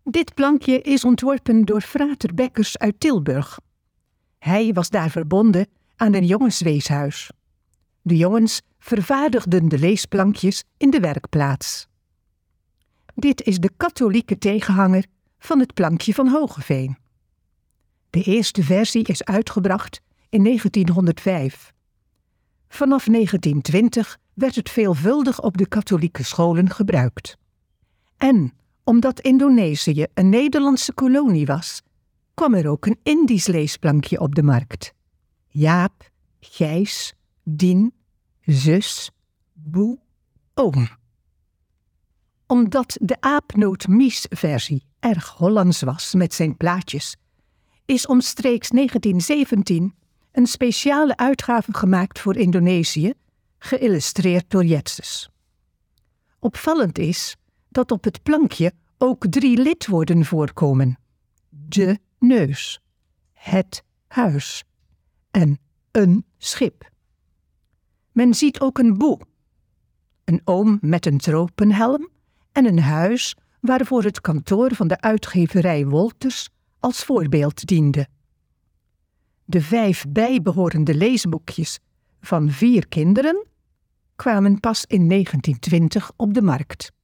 Dit plankje is ontworpen door frater Bekkers uit Tilburg. Hij was daar verbonden aan een jongensweeshuis. De jongens vervaardigden de leesplankjes in de werkplaats. Dit is de katholieke tegenhanger van het plankje van Hoogeveen. De eerste versie is uitgebracht in 1905. Vanaf 1920 werd het veelvuldig op de katholieke scholen gebruikt. En omdat Indonesië een Nederlandse kolonie was, kwam er ook een Indisch leesplankje op de markt. Jaap, Gijs, Dien, Zus, Boe, Oom. Omdat de Aapnoot-Mies-versie erg Hollands was met zijn plaatjes, is omstreeks 1917 een speciale uitgave gemaakt voor Indonesië, geïllustreerd door Jetses. Opvallend is dat op het plankje ook 3 lidwoorden voorkomen. De neus, het huis en een schip. Men ziet ook een boe, een oom met een tropenhelm en een huis waarvoor het kantoor van de uitgeverij Wolters als voorbeeld diende. De 5 bijbehorende leesboekjes van 4 kinderen kwamen pas in 1920 op de markt.